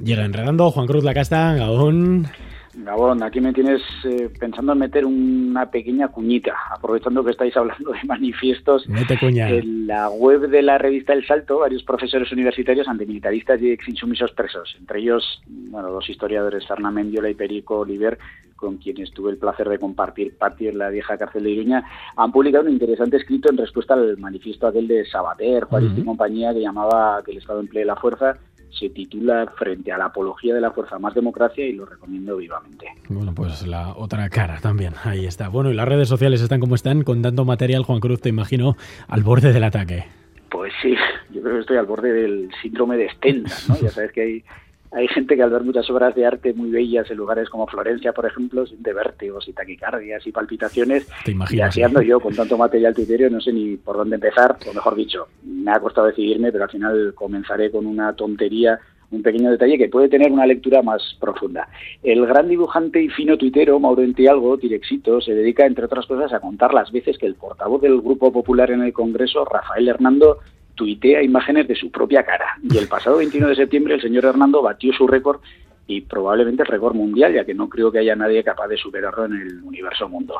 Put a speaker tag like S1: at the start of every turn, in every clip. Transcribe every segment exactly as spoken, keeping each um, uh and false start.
S1: Llega enredando Juan Cruz Lacasta, Gabón.
S2: Gabón, aquí me tienes eh, pensando en meter una pequeña cuñita, aprovechando que estáis hablando de manifiestos.
S1: Mete cuña.
S2: En la web de la revista El Salto, varios profesores universitarios antimilitaristas y exinsumisos presos, entre ellos, bueno, dos historiadores, Fernán Mendiola y Perico Oliver, con quienes tuve el placer de compartir patio en la vieja cárcel de Iruña, han publicado un interesante escrito en respuesta al manifiesto aquel de Sabater, Juárez uh-huh. y compañía, que llamaba que el Estado emplee la fuerza. Se titula Frente a la apología de la fuerza, más democracia, y lo recomiendo vivamente.
S1: Bueno, pues la otra cara también, ahí está. Bueno, y las redes sociales están como están, con tanto material, Juan Cruz, te imagino, al borde del ataque.
S2: Pues sí, yo creo que estoy al borde del síndrome de Stendhal, ¿no? Ya sabes que hay, hay gente que al ver muchas obras de arte muy bellas en lugares como Florencia, por ejemplo, siente vértigos y taquicardias y palpitaciones.
S1: Te imaginas.
S2: Y así ando yo con tanto material tuitero, no sé ni por dónde empezar, o mejor dicho, me ha costado decidirme, pero al final comenzaré con una tontería, un pequeño detalle que puede tener una lectura más profunda. El gran dibujante y fino tuitero Mauro Entialgo, Tirexito, se dedica, entre otras cosas, a contar las veces que el portavoz del Grupo Popular en el Congreso, Rafael Hernando, tuitea imágenes de su propia cara. Y el pasado veintiuno de septiembre el señor Hernando batió su récord, y probablemente el récord mundial, ya que no creo que haya nadie capaz de superarlo en el universo mundo.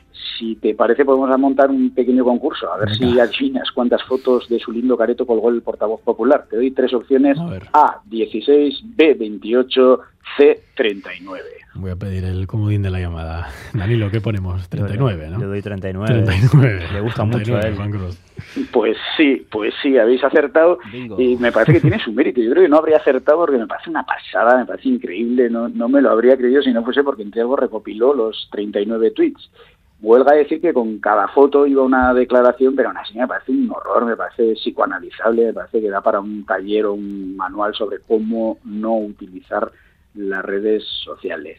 S2: Si te parece, podemos montar un pequeño concurso, a ver Venga. si adivinas cuántas fotos de su lindo careto colgó el portavoz popular. Te doy tres opciones: A, dieciséis, B, veintiocho, C, treinta y nueve.
S1: Voy a pedir el comodín de la llamada. Danilo, ¿qué ponemos? treinta y nueve, ¿no?
S3: Le doy treinta y nueve.
S1: treinta y nueve.
S3: Le gusta mucho a él.
S1: Juan Cruz.
S2: Pues sí, pues sí, habéis acertado. Bingo. Y me parece que tiene su mérito. Yo creo que no habría acertado porque me parece una pasada, me parece increíble. No, no me lo habría creído si no fuese porque Entialgo recopiló los treinta y nueve tweets. Huelga decir que con cada foto iba una declaración, pero aún así me parece un horror, me parece psicoanalizable, me parece que da para un taller o un manual sobre cómo no utilizar las redes sociales.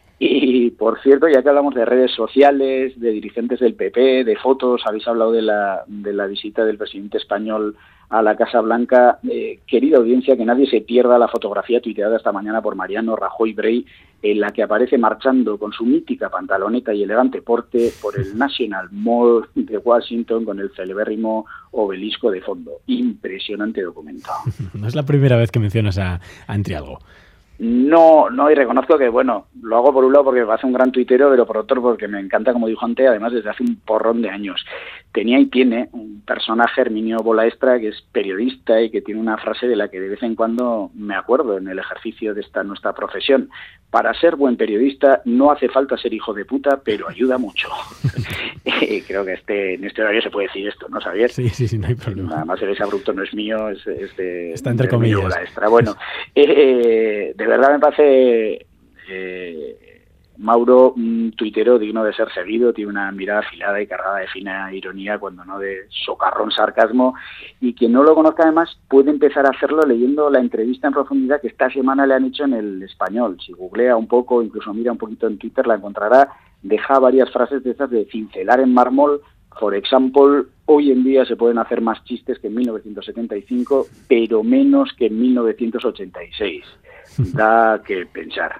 S2: Y, por cierto, ya que hablamos de redes sociales, de dirigentes del P P, de fotos, habéis hablado de la, de la visita del presidente español a la Casa Blanca, eh, querida audiencia, que nadie se pierda la fotografía tuiteada esta mañana por Mariano Rajoy Brey, en la que aparece marchando con su mítica pantaloneta y elegante porte por el National Mall de Washington con el celebérrimo obelisco de fondo. Impresionante documento.
S1: No es la primera vez que mencionas a, a Entialgo.
S2: No, no, y reconozco que, bueno, lo hago por un lado porque me parece un gran tuitero, pero por otro porque me encanta como dibujante, además desde hace un porrón de años. Tenía y tiene un personaje, Herminio Bolaestra, que es periodista y que tiene una frase de la que de vez en cuando me acuerdo en el ejercicio de esta nuestra profesión. Para ser buen periodista no hace falta ser hijo de puta, pero ayuda mucho. Creo que este en este horario se puede decir esto, ¿no, Xavier?
S1: Sí, sí, sí, no hay problema.
S2: Además el abrupto no es mío, es, es de...
S1: Está entre comillas.
S2: Bolaestra. Bueno, eh, de verdad me parece... Eh, Mauro, un tuitero digno de ser seguido, tiene una mirada afilada y cargada de fina ironía, cuando no de socarrón sarcasmo, y quien no lo conozca además puede empezar a hacerlo leyendo la entrevista en profundidad que esta semana le han hecho en El Español. Si googlea un poco, incluso mira un poquito en Twitter, la encontrará. Deja varias frases de esas de cincelar en mármol. Por ejemplo, hoy en día se pueden hacer más chistes que en mil novecientos setenta y cinco, pero menos que en mil novecientos ochenta y seis. Da que pensar.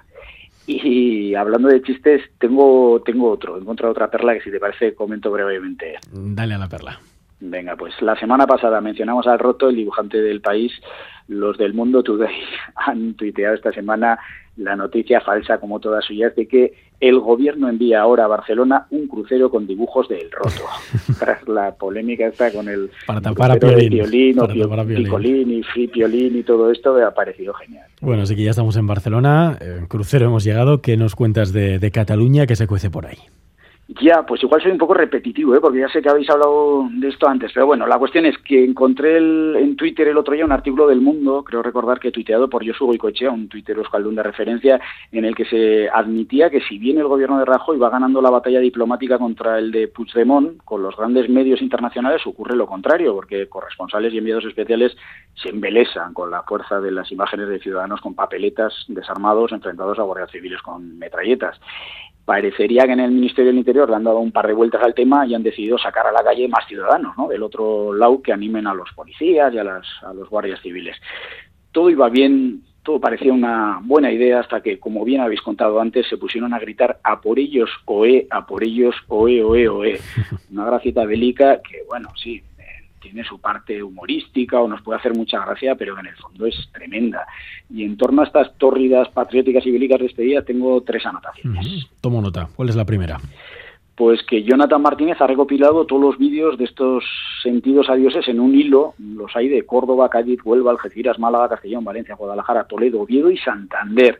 S2: Y hablando de chistes, tengo tengo otro, he encontrado otra perla que si te parece comento brevemente.
S1: Dale a la perla.
S2: Venga, pues la semana pasada mencionamos al Roto, el dibujante del País. Los del Mundo Today han tuiteado esta semana la noticia falsa, como todas suyas, de que el gobierno envía ahora a Barcelona un crucero con dibujos del Roto. Tras la polémica esta con el
S1: para tapar a Piolín,
S2: Piolín,
S1: para
S2: o
S1: tapar a Piolín.
S2: Picolín y Free Piolín y todo esto, me ha parecido genial.
S1: Bueno, así que ya estamos en Barcelona, eh, crucero hemos llegado. ¿Qué nos cuentas de, de Cataluña que se cuece por ahí?
S2: Ya, pues igual soy un poco repetitivo, ¿eh? Porque ya sé que habéis hablado de esto antes, pero bueno, la cuestión es que encontré el, en Twitter el otro día un artículo del Mundo, creo recordar que tuiteado por Josu Goicoechea, un tuitero euskaldun de referencia, en el que se admitía que si bien el gobierno de Rajoy va ganando la batalla diplomática contra el de Puigdemont, con los grandes medios internacionales ocurre lo contrario, porque corresponsales y enviados especiales se embelesan con la fuerza de las imágenes de ciudadanos con papeletas desarmados enfrentados a guardias civiles con metralletas. Parecería que en el Ministerio del Interior le han dado un par de vueltas al tema y han decidido sacar a la calle más ciudadanos, ¿no?, del otro lado, que animen a los policías y a, las, a los guardias civiles. Todo iba bien, todo parecía una buena idea hasta que, como bien habéis contado antes, se pusieron a gritar a por ellos, oe, a por ellos, oe, oe, oe. Una gracieta bélica que, bueno, sí, tiene su parte humorística o nos puede hacer mucha gracia, pero que en el fondo es tremenda. Y en torno a estas tórridas, patrióticas y bélicas despedidas tengo tres anotaciones.
S1: Uh-huh. Tomo nota. ¿Cuál es la primera?
S2: Pues que Jonathan Martínez ha recopilado todos los vídeos de estos sentidos adioses en un hilo. Los hay de Córdoba, Cádiz, Huelva, Algeciras, Málaga, Castellón, Valencia, Guadalajara, Toledo, Oviedo y Santander.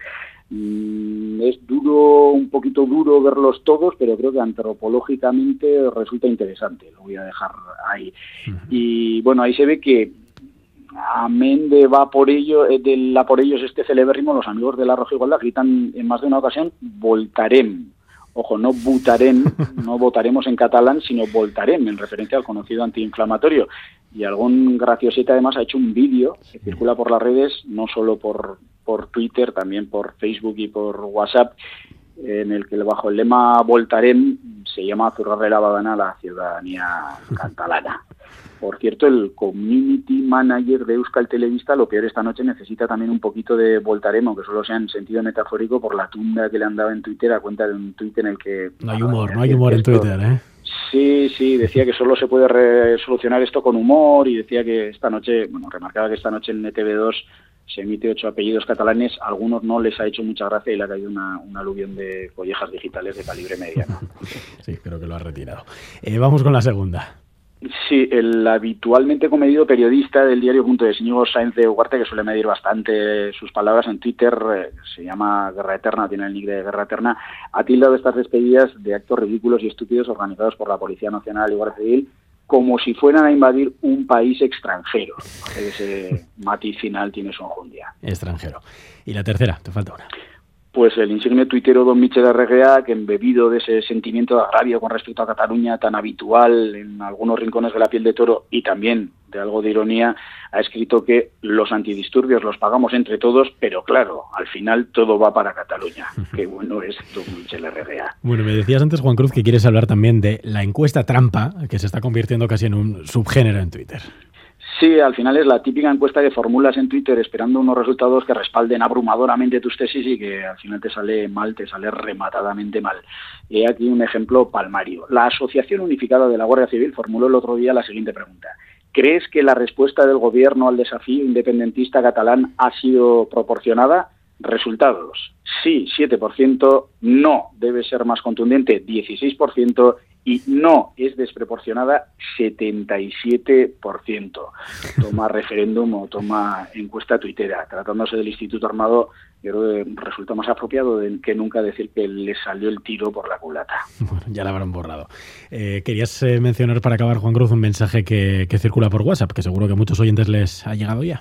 S2: Mm, es duro, un poquito duro verlos todos, pero creo que antropológicamente resulta interesante. Lo voy a dejar ahí. Uh-huh. Y bueno, ahí se ve que amén de va por ello, de la por ellos este celebérrimo, los amigos de la Rojigualda gritan en más de una ocasión voltarem. Ojo, no votarem, no votaremos en catalán, sino voltarem, en referencia al conocido antiinflamatorio. Y algún graciosete además ha hecho un vídeo que circula por las redes, no solo por, por Twitter, también por Facebook y por WhatsApp, en el que bajo el lema voltarem se llama zurrarle la badana a la ciudadanía catalana. Por cierto, el community manager de Euskal Telebista, lo peor esta noche, necesita también un poquito de voltarem, aunque solo sea en sentido metafórico, por la tunda que le han dado en Twitter a cuenta de un tuit en el que...
S1: No hay humor, no hay humor en Twitter, ¿eh?
S2: Sí, sí, decía que solo se puede re- solucionar esto con humor y decía que esta noche, bueno, remarcaba que esta noche en E T V dos se emite ocho apellidos catalanes, a algunos no les ha hecho mucha gracia y le ha caído una, un aluvión de collejas digitales de calibre mediano.
S1: Sí, creo que lo ha retirado. Eh, vamos con la segunda.
S2: Sí, el habitualmente comedido periodista del diario Punto de Íñigo Sáenz de Ugarte, que suele medir bastante sus palabras en Twitter, eh, se llama Guerra Eterna, tiene el nick de Guerra Eterna, ha tildado estas despedidas de actos ridículos y estúpidos organizados por la Policía Nacional y Guardia Civil como si fueran a invadir un país extranjero. Ese matiz final tiene su enjundia.
S1: Extranjero. Y la tercera, te falta una.
S2: Pues el insigne tuitero don Michel Arregea, que embebido de ese sentimiento de agravio con respecto a Cataluña tan habitual en algunos rincones de la piel de toro y también de algo de ironía, ha escrito que los antidisturbios los pagamos entre todos, pero claro, al final todo va para Cataluña. Qué bueno es don Michel Arregea.
S1: Bueno, me decías antes, Juan Cruz, que quieres hablar también de la encuesta trampa, que se está convirtiendo casi en un subgénero en Twitter.
S2: Sí, al final es la típica encuesta que formulas en Twitter esperando unos resultados que respalden abrumadoramente tus tesis y que al final te sale mal, te sale rematadamente mal. Y he aquí un ejemplo palmario. La Asociación Unificada de la Guardia Civil formuló el otro día la siguiente pregunta. ¿Crees que la respuesta del gobierno al desafío independentista catalán ha sido proporcionada? Resultados. Sí, siete por ciento. No, debe ser más contundente, dieciséis por ciento. Y no es desproporcionada, setenta y siete por ciento. Toma referéndum o toma encuesta tuitera. Tratándose del Instituto Armado, yo creo que resulta más apropiado de que nunca decir que le salió el tiro por la culata.
S1: Bueno, ya la habrán borrado. Eh, querías eh, mencionar para acabar, Juan Cruz, un mensaje que, que circula por WhatsApp, que seguro que a muchos oyentes les ha llegado ya.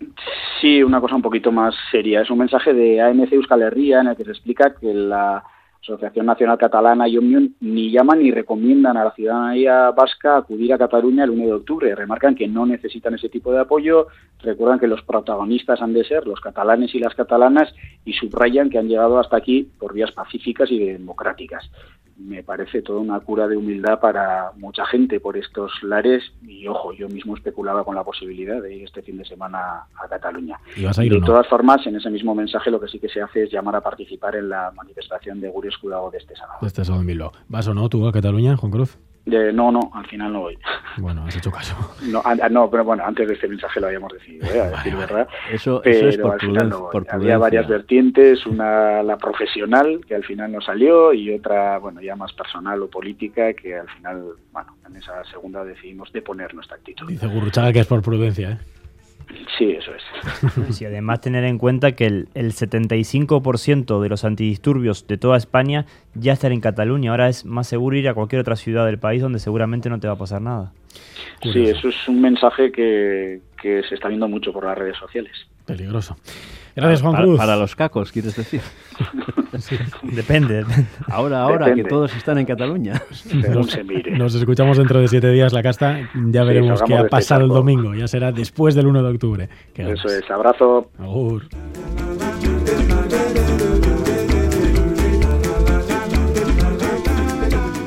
S2: Sí, una cosa un poquito más seria. Es un mensaje de A M C Euskal Herria en el que se explica que la Asociación Nacional Catalana y Òmnium ni llaman ni recomiendan a la ciudadanía vasca acudir a Cataluña el uno de octubre. Remarcan que no necesitan ese tipo de apoyo, recuerdan que los protagonistas han de ser los catalanes y las catalanas y subrayan que han llegado hasta aquí por vías pacíficas y democráticas. Me parece toda una cura de humildad para mucha gente por estos lares y, ojo, yo mismo especulaba con la posibilidad de ir este fin de semana a Cataluña.
S1: ¿Y vas a ir
S2: de
S1: o no?
S2: todas formas, en ese mismo mensaje lo que sí que se hace es llamar a participar en la manifestación de Gure Escudago de este sábado.
S1: De este sábado en Bilbao. ¿Vas o no tú a Cataluña, Juan Cruz?
S2: Eh, no, no, al final no voy.
S1: Bueno, has hecho caso.
S2: No, a, no, pero bueno, antes de este mensaje lo habíamos decidido, ¿eh? a decir
S1: vale,
S2: verdad.
S3: Eso,
S2: pero
S3: eso es por
S2: al final
S3: prudencia,
S2: no voy.
S3: por
S2: Había
S3: prudencia.
S2: varias vertientes, una la profesional, que al final no salió, y otra, bueno, ya más personal o política, que al final, bueno, en esa segunda decidimos deponer nuestra actitud.
S1: Dice Gurruchaga que es por prudencia, ¿eh?
S2: Sí, eso es.
S4: Sí, además tener en cuenta que el, el setenta y cinco por ciento de los antidisturbios de toda España ya están en Cataluña. Ahora es más seguro ir a cualquier otra ciudad del país donde seguramente no te va a pasar nada.
S2: Sí, eso es un mensaje que, que se está viendo mucho por las redes sociales.
S1: Peligroso. Gracias, Juan
S3: para,
S1: Cruz.
S3: para los cacos, ¿quieres decir?
S1: Sí.
S4: Depende, depende.
S3: Ahora, ahora
S2: Depende.
S3: que todos están en Cataluña.
S2: Según
S1: Nos,
S2: se mire.
S1: nos escuchamos dentro de siete días, La Casta. Ya
S2: Sí,
S1: veremos
S2: salgamos
S1: qué ha
S2: de este
S1: pasado el
S2: charco.
S1: domingo. Ya será después del uno de octubre. Qué
S2: Eso
S1: ganas.
S2: es. Abrazo.
S1: Agur.